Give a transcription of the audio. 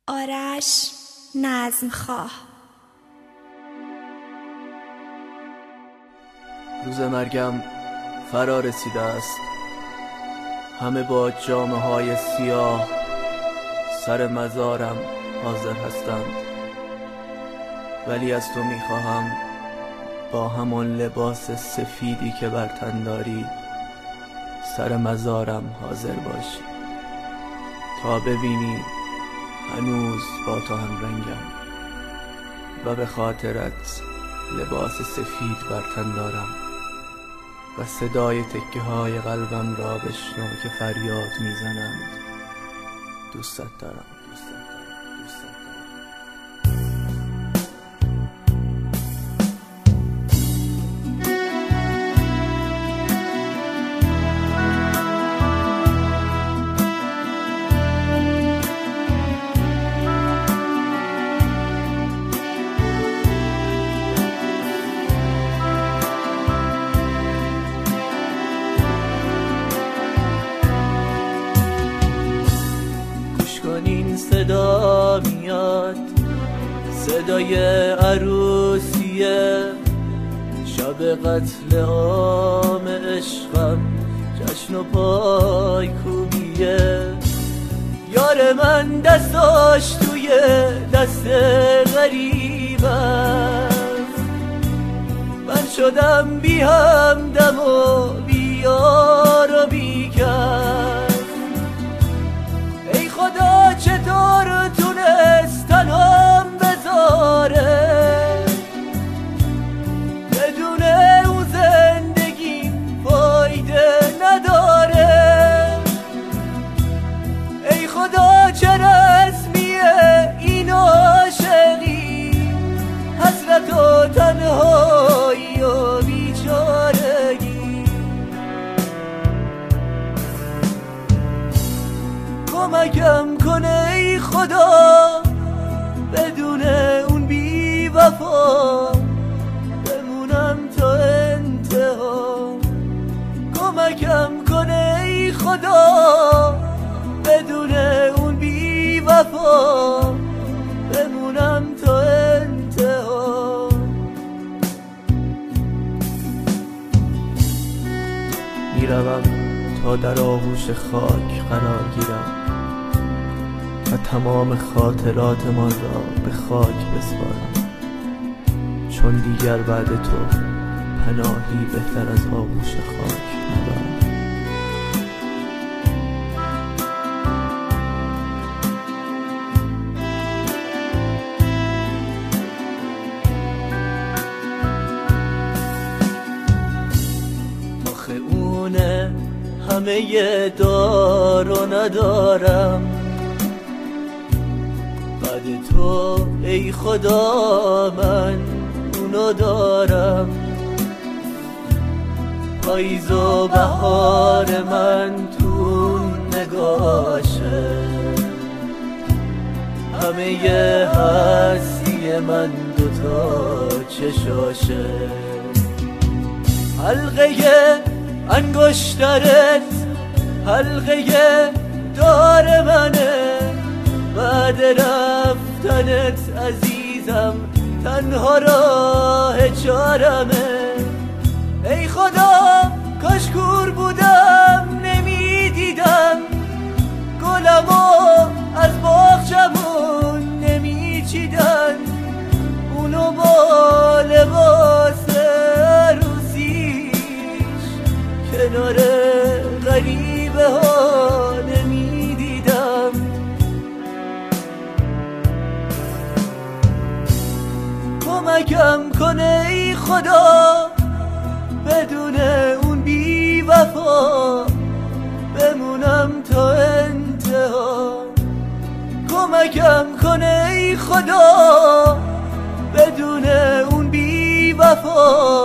آرش نظمخواه. روز مرگم فرا رسیده است. همه با جامه های سیاه سر مزارم حاضر هستند، ولی از تو میخواهم با همان لباس سفیدی که بر تن داری سر مزارم حاضر باشی تا ببینی هنوز با تو هم رنگم و به خاطرت لباس سفید بر تن دارم و صدای تکه های قلبم را بشنو که فریاد میزنند دوستت دارم، دوستت دارم، دوستت دارم. این صدا میاد، صدای عروسیه، شب قتل عام عشقم، جشن و پای کوبیه. یار من دستاش توی دست غریب است، من شدم بی همدم و بی یار و بی کس. ای خدا چطور تونست تنهام بذاره، بدون اون زندگی فایده نداره. ای خدا چه رسمیه این عاشقی، حسرت و تنهایی و بیچارگی. کمکم کنه ای خدا، بدون اون بی وفا بمونم تا انتها. کمکم کنه ای خدا، بدون اون بی وفا بمونم تا انتها. میروم تا در آغوش خاک قرار گیرم و تمام خاطراتمان را به خاک بسپارم، چون دیگر بعد تو پناهی بهتر از آغوش خاک ندارم. آخه اونه همه دار و ندارم، بعد تو ای خدا من اونو دارم. پاییز و بهار من تو نگاشه، همه هستی من دوتا چشاشه. حلقه انگشترت حلقه دار منه، بعد رفتنت عزیزم تنها راه چارمه. ای خدا کاش کور بودم نمیدیدم، گلمو از باغچمون نمیچیدن، اونو با لباس عروسیش کنار غریبه ها نمیدیدم. کمکم کنه ای خدا، بدون اون بی وفا بمونم تا انتها. کمکم کنه ای خدا، بدون اون بی وفا